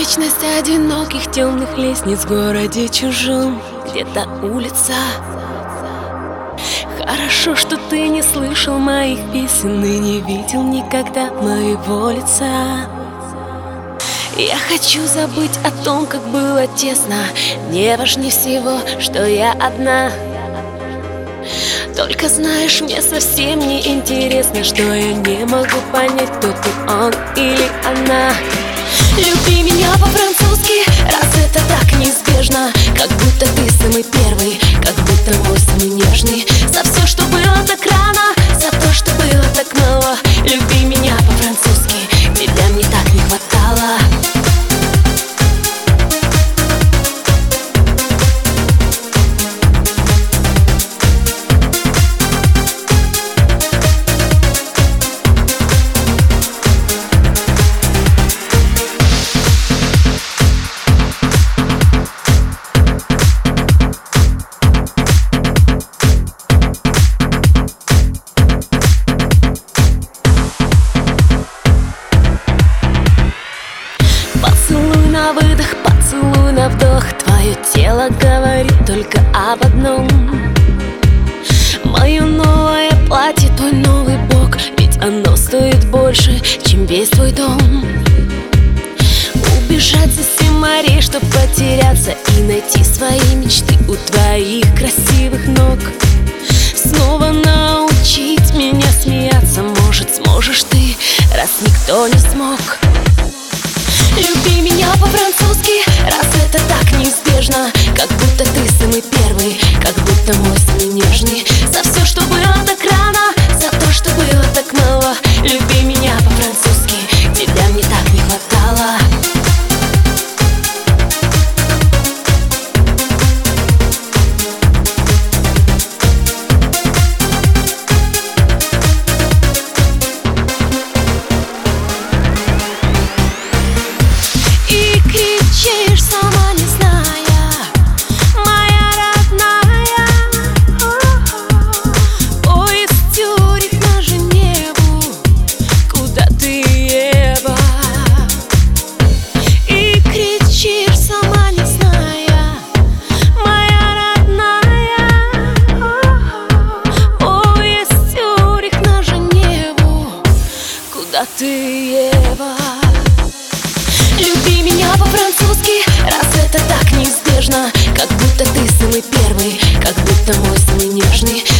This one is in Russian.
Бесконечность одиноких темных лестниц в городе чужом, где-то улица. Хорошо, что ты не слышал моих песен и не видел никогда моего лица. Я хочу забыть о том, как было тесно. Мне важнее всего, что я одна. Только знаешь, мне совсем не интересно, что я не могу понять, кто ты, он или она. Люби меня по-французски, раз это так неизбежно. Как будто ты самый первый, как будто мой самый нежный. За все, что было так рано, за то, что было так мало. Люби меня по-французски, тебя мне так не хватало. На выдох, поцелуй на вдох. Твое тело говорит только об одном. Мое новое платье, твой новый бок, ведь оно стоит больше, чем весь твой дом. Убежать за 7 морей, чтоб потеряться и найти свои мечты у твоих красивых ног. Снова научить меня смеяться, может, сможешь ты, раз никто не смог. Люби меня по-французски, раз это так неизбежно. Как будто ты самый первый, как будто мой самый нежный. За все, что было так рано, за то, что было так мало. Люби меня по-французски, тебя мне так не хватало. Сама не зная, моя родная. Поезд Цюрих на Женеву, куда ты, Ева? И кричишь, сама не зная, моя родная. Поезд Цюрих на Женеву, куда ты, Ева? Люби меня по-французски, раз это так неизбежно. Как будто ты самый первый, как будто мой самый нежный.